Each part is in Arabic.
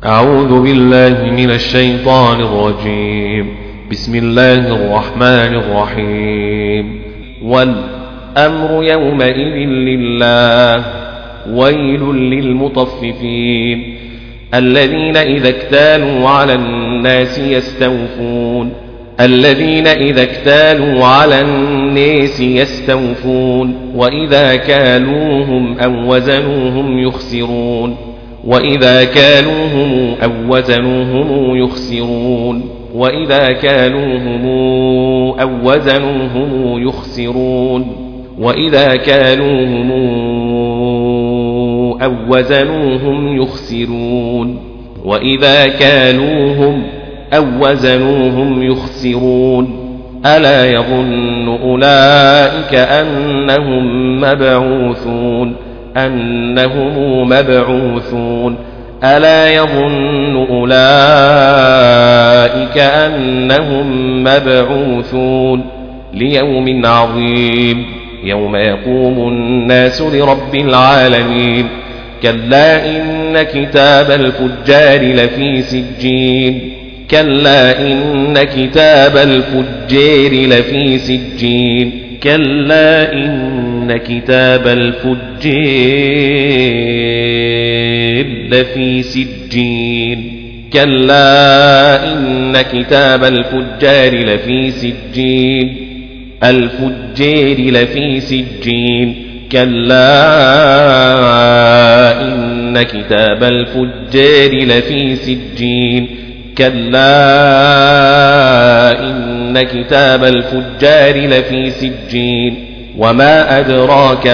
أعوذ بالله من الشيطان الرجيم. بسم الله الرحمن الرحيم. والأمر يومئذ لله ويل للمطففين الذين إذا اكتالوا على الناس يستوفون وإذا كالوهم أو وزنوهم يخسرون وإذا كالوهم أو وزنوهم يخسرون ألا يظن أولئك أنهم مبعوثون ليوم عظيم يوم يقوم الناس لرب العالمين. كلا إن كتاب الفجار لفي سجين وما أدريك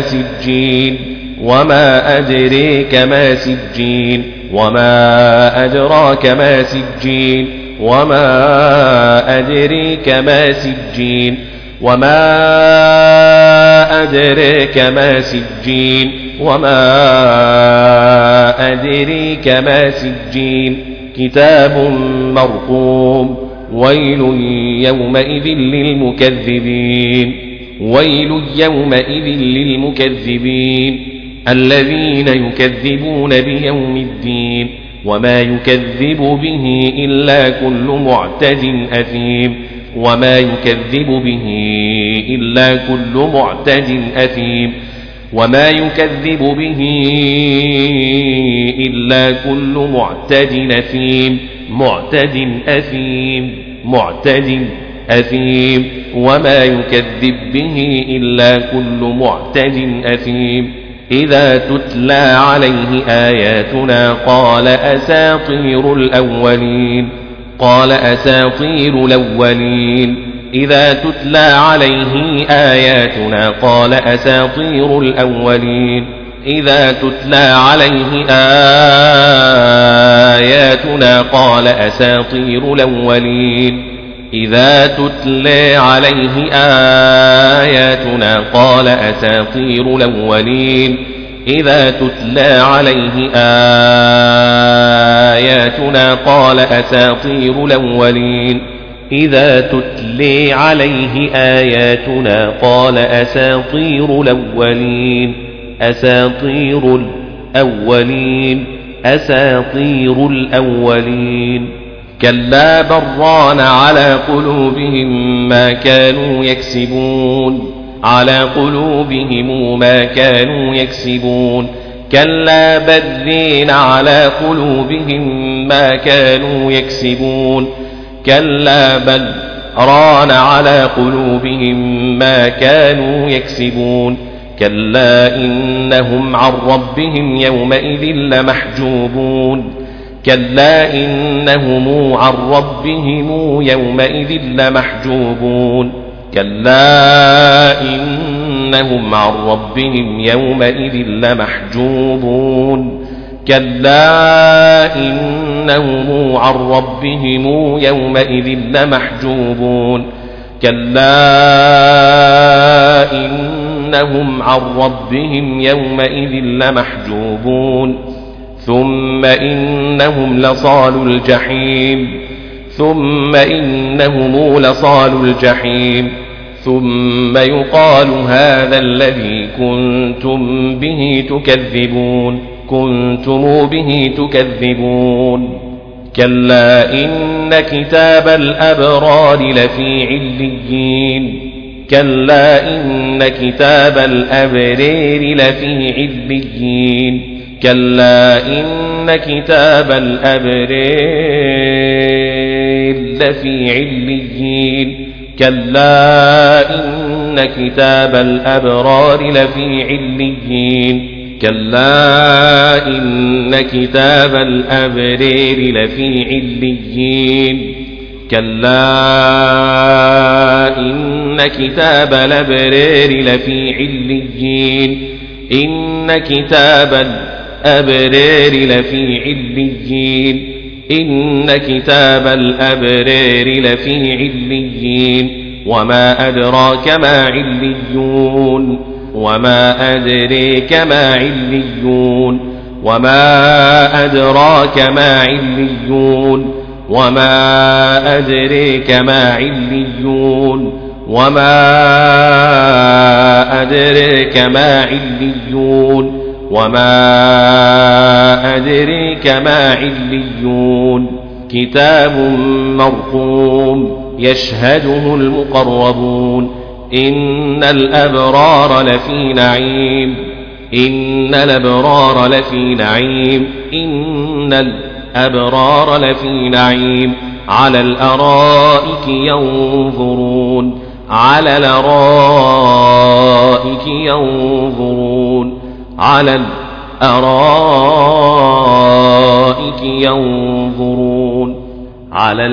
ما سجين كتاب مرقوم ويل يومئذ للمكذبين الذين يكذبون بيوم الدين وما يكذب به إلا كل معتد أثيم إذا تتلى عليه آياتنا قال أساطير الأولين إذا تتلى عليه آياتنا قال أساطير الأولين إذا تتلى عليه آياتنا قال أساطير الأولين إذا تتلى عليه آياتنا قال أساطير الأولين إذا تتلى عليه آياتنا قال أساطير الأولين إذا تتلى عليه آياتنا قال أساطير الأولين أساطير الأولين أساطير الأولين كلا بران على قلوبهم ما كانوا يكسبون على قلوبهم ما كانوا يكسبون كلا برين على قلوبهم ما كانوا يكسبون كلا بل ران على قلوبهم ما كانوا يكسبون كلا إنهم عن ربهم يومئذ لمحجوبون كلا إنهم عن ربهم يومئذ لمحجوبون كلا إنهم عن ربهم يومئذ لمحجوبون كلا إنهم عن ربهم يومئذ لمحجوبون كلا إنهم عن ربهم يومئذ لمحجوبون ثم إنهم لصالو الجحيم ثم يقال هذا الذي كنتم به تكذبون كنتم به تكذبون كلا إن كتاب الأبرار لفي عليين كلا إن كتاب الأبرار لفي عليين كلا إن كتاب الأبرار لفي عليين كلا إن كتاب الأبرار لفي عليين كلا إن كتاب الأبرار لفي عليين كلا إن كتاب الأبرار لفي عليين إن كتاب الأبرار لفي عليين إن كتاب الأبرار لفي عليين وما أدراك ما عليون وما أدريك ما عليون وما أدراك ما عليون وما أدريك ما عليون وما أدريك ما عليون وما أدريك ما عليون كتاب مرقوم يشهده المقربون إن الأبرار لفي نعيم إن الأبرار لفي نعيم إن الأبرار لفي نعيم على الأرائك ينظرون على الأرائك ينظرون على الأرائك ينظرون على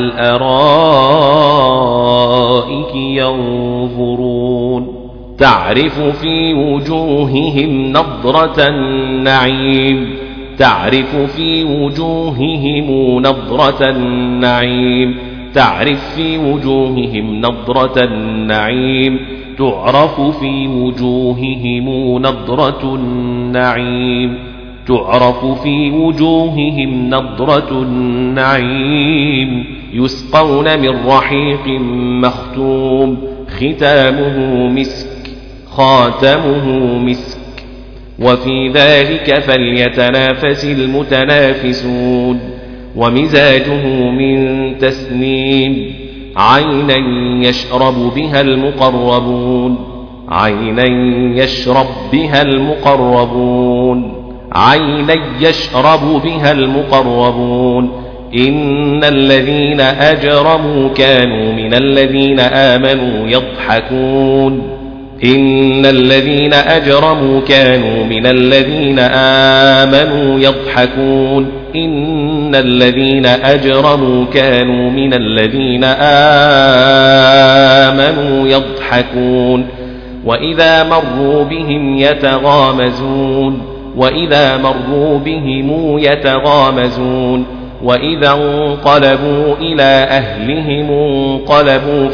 الأرائك ينظرون تعرف في وجوههم نضرة النعيم تعرف في وجوههم نضرة النعيم تعرف في وجوههم نضرة النعيم تعرف في وجوههم نضرة النعيم تعرف في وجوههم نضرة النعيم يسقون من رحيق مختوم ختامه مسك خاتمه مسك وفي ذلك فليتنافس المتنافسون ومزاجه من تسنيم عينا يشرب بها المقربون عينا يشرب بها المقربون عينا يشرب بها المقربون إن الذين أجرموا كانوا من الذين آمنوا يضحكون إن الذين أجرموا كانوا من الذين آمنوا يضحكون إن الذين أجرموا كانوا من الذين آمنوا يضحكون وإذا مروا بهم يتغامزون وإذا مروا بهم يتغامزون وإذا انقلبوا إلى أهلهم انقلبوا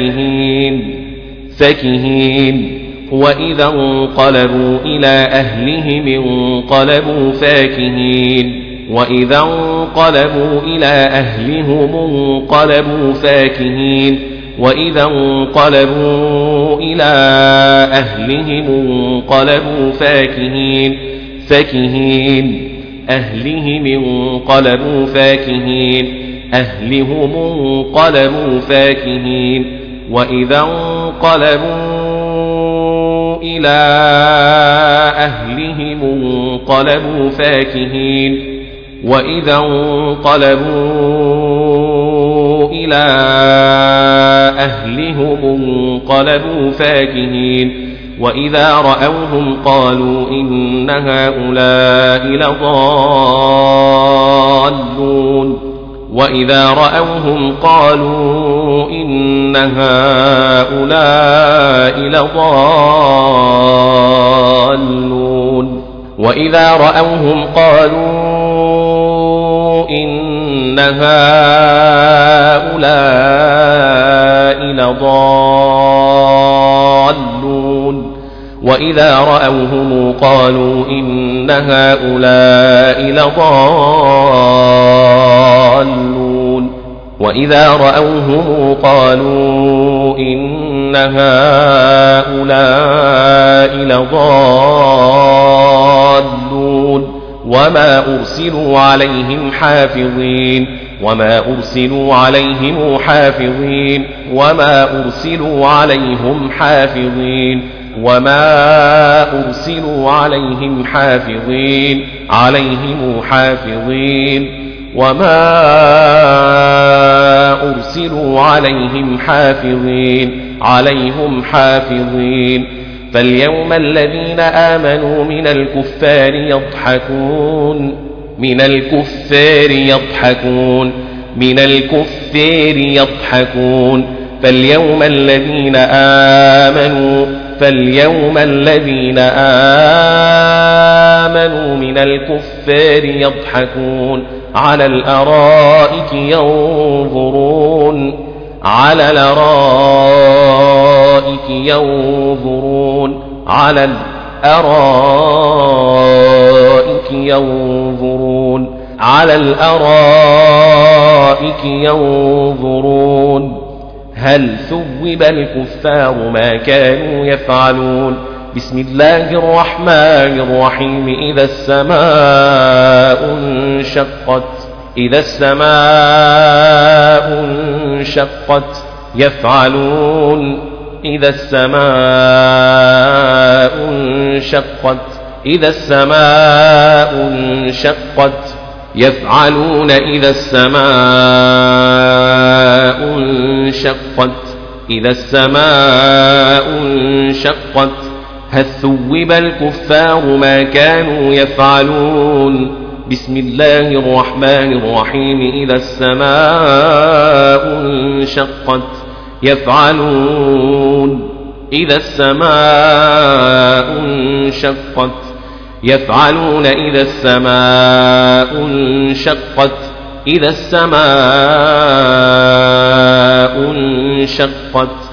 فاكهين وإذا انقلبوا إلى أهلهم انقلبوا فاكهين وإذا انقلبوا إلى أهلهم انقلبوا فاكهين وإذا انقلبوا إلى أهلهم انقلبوا فاكهين أهلهم انقلبوا فاكهين أهلهم انقلبوا فاكهين وإذا انقلبوا إلى أهلهم انقلبوا فاكهين وإذا انقلبوا إلى أهلهم انقلبوا فاكهين وإذا رأوهم قالوا إن هؤلاء لضالون وإذا رأوهم قالوا إن هؤلاء لضالون وإذا رأوهم قالوا إن هؤلاء لضالون وإذا رأوهم قالوا إن هؤلاء لضالون وإذا رأوهم قالوا إن هؤلاء لضالون وما أرسلوا عليهم حافظين وما أرسلوا عليهم حافظين وما أرسلوا عليهم حافظين وما أرسلوا عليهم حافظين عليهم حافظين وما أرسلوا عليهم حافظين عليهم حافظين فاليوم الذين آمنوا من الكفار يضحكون فاليوم الذين آمنوا من الكفار يضحكون على الأرائك ينظرون على الأرائك ينظرون هل ثوب الكفار ما كانوا يفعلون بسم الله الرحمن الرحيم إذا السماء انشقت يفعلون إذا السماء انشقت يفعلون إذا السماء انشقت هل ثوب الكفار ما كانوا يفعلون بسم الله الرحمن الرحيم إذا السماء انشقت يفعلون إذا السماء انشقت